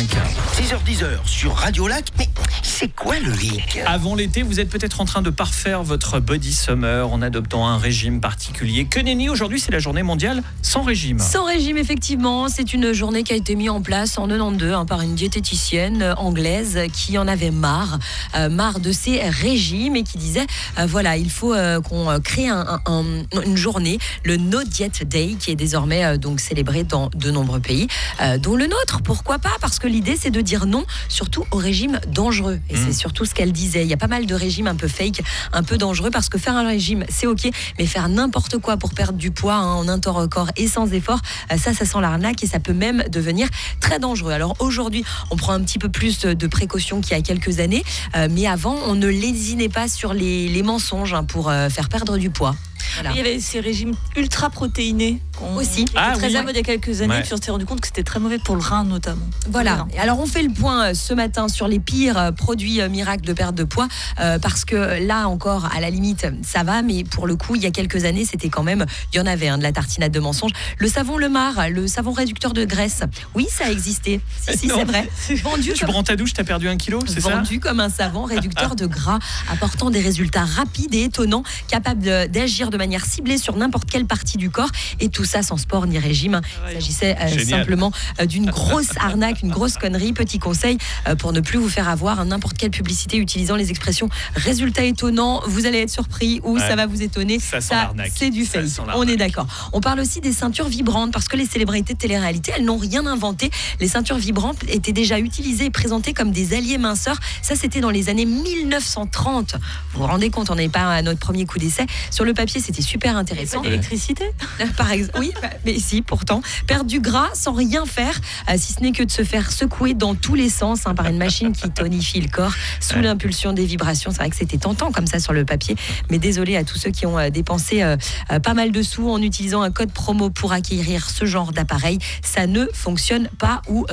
5. 6h-10h sur Radio Lac. Mais c'est quoi le hic ? Avant l'été, vous êtes peut-être en train de parfaire votre body summer en adoptant un régime particulier. Que nenni, aujourd'hui, c'est la journée mondiale sans régime. Sans régime, effectivement. C'est une journée qui a été mise en place en 92 par une diététicienne anglaise qui en avait marre de ces régimes et qui disait, il faut qu'on crée une journée, le No Diet Day, qui est désormais donc célébré dans de nombreux pays, dont le nôtre. Pourquoi pas ? Parce que l'idée, c'est de dire non, surtout aux régimes dangereux. Et c'est surtout ce qu'elle disait. Il y a pas mal de régimes un peu fake, un peu dangereux, parce que faire un régime, c'est ok, mais faire n'importe quoi pour perdre du poids en un temps record et sans effort, ça sent l'arnaque et ça peut même devenir très dangereux. Alors aujourd'hui, on prend un petit peu plus de précautions qu'il y a quelques années, mais avant, on ne lésinait pas sur les mensonges pour faire perdre du poids. Voilà. Il y avait ces régimes ultra protéinés aussi. Qui étaient très à mode il y a quelques années, puis on s'est rendu compte que c'était très mauvais pour le rein notamment. Voilà. Et alors on fait le point ce matin sur les pires produits miracles de perte de poids, parce que là encore, à la limite, ça va, mais pour le coup, il y a quelques années, c'était quand même, il y en avait de la tartinade de mensonges. Le savon Le Mar, le savon réducteur de graisse, oui, ça a existé. Si, c'est vrai. Vendu tu prends ta douche, t'as perdu 1 kilo, c'est ça ? Vendu comme un savon réducteur de gras, apportant des résultats rapides et étonnants, capable d'agir de manière ciblée sur n'importe quelle partie du corps, et tout ça sans sport ni régime. Il s'agissait simplement d'une grosse arnaque, une grosse connerie. Petit conseil pour ne plus vous faire avoir n'importe quelle publicité utilisant les expressions résultats étonnants, vous allez être surpris ou ça va vous étonner. Ça c'est du fake. On est d'accord. On parle aussi des ceintures vibrantes, parce que les célébrités de télé-réalité, elles n'ont rien inventé. Les ceintures vibrantes étaient déjà utilisées et présentées comme des alliés minceurs. Ça, c'était dans les années 1930. Vous vous rendez compte, on n'est pas à notre premier coup d'essai. Sur le papier, c'était super intéressant. L'électricité, par exemple. Oui, mais si, pourtant. Perdre du gras sans rien faire, si ce n'est que de se faire secouer dans tous les sens par une machine qui tonifie le corps sous l'impulsion des vibrations. C'est vrai que c'était tentant comme ça sur le papier, mais désolé à tous ceux qui ont dépensé pas mal de sous en utilisant un code promo pour acquérir ce genre d'appareil. Ça ne fonctionne pas ou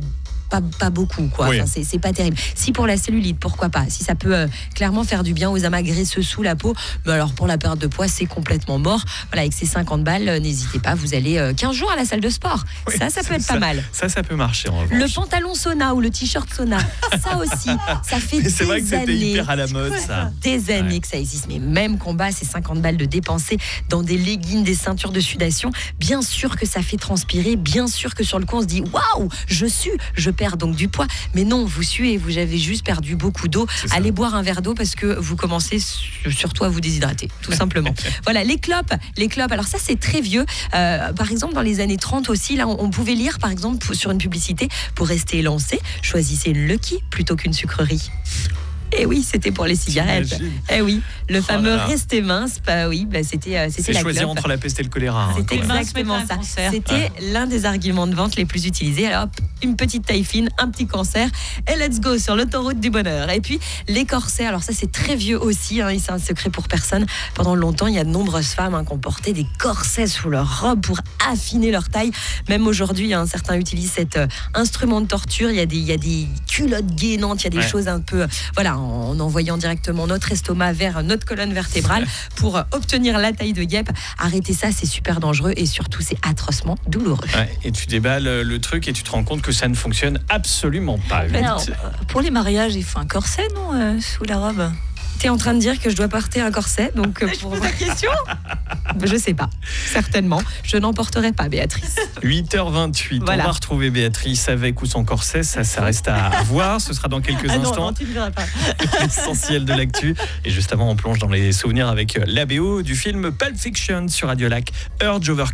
pas beaucoup, quoi. Oui. Enfin, c'est pas terrible. Si pour la cellulite, pourquoi pas ? Si ça peut clairement faire du bien aux amas graisseux sous la peau, mais alors pour la perte de poids, c'est complètement mort. Voilà, avec ces 50 balles, n'hésitez pas, vous allez 15 jours à la salle de sport. Oui, ça peut être pas mal. Ça peut marcher en revanche. Le pantalon sauna ou le t-shirt sauna, ça aussi, ça fait mais c'est vrai que c'était années, hyper à la mode, ça. Des années que ça existe, mais même combat, c'est 50 balles de dépenser dans des leggings, des ceintures de sudation. Bien sûr que ça fait transpirer, bien sûr que sur le coup, on se dit waouh, je sue, je perds donc du poids, mais non, vous suez, vous avez juste perdu beaucoup d'eau. Allez boire un verre d'eau parce que vous commencez surtout à vous déshydrater, tout simplement. Voilà, les clopes, alors ça c'est très vieux. Par exemple, dans les années 30 aussi, là on pouvait lire par exemple sur une publicité, pour rester élancé, choisissez une Lucky plutôt qu'une sucrerie. Et oui, c'était pour les cigarettes. Eh oui, le fameux rester mince, c'était c'est la choisir clope. entre la peste et le choléra. C'était exactement ça. C'était l'un des arguments de vente les plus utilisés. Alors hop, une petite taille fine, un petit cancer, et let's go sur l'autoroute du bonheur. Et puis les corsets, alors ça c'est très vieux aussi, c'est un secret pour personne. Pendant longtemps, il y a de nombreuses femmes qui ont porté des corsets sous leur robe pour affiner leur taille. Même aujourd'hui, certains utilisent cet instrument de torture. Il y a des culottes gainantes, il y a des choses un peu, en envoyant directement notre estomac vers notre colonne vertébrale pour obtenir la taille de guêpe. Arrêtez ça, c'est super dangereux et surtout c'est atrocement douloureux. Et tu déballes le truc et tu te rends compte que ça ne fonctionne absolument pas. Alors, pour les mariages, il faut un corset, non, sous la robe ? T'es en train de dire que je dois porter un corset, donc pour ta question. Je sais pas, certainement. Je n'en porterai pas, Béatrice. 8h28, on va retrouver Béatrice avec ou sans corset, ça reste à voir. Ce sera dans quelques instants. Non, tu ne verras pas. L'essentiel de l'actu. Et juste avant, on plonge dans les souvenirs avec la BO du film Pulp Fiction sur Radio Lac, Urge Overkill.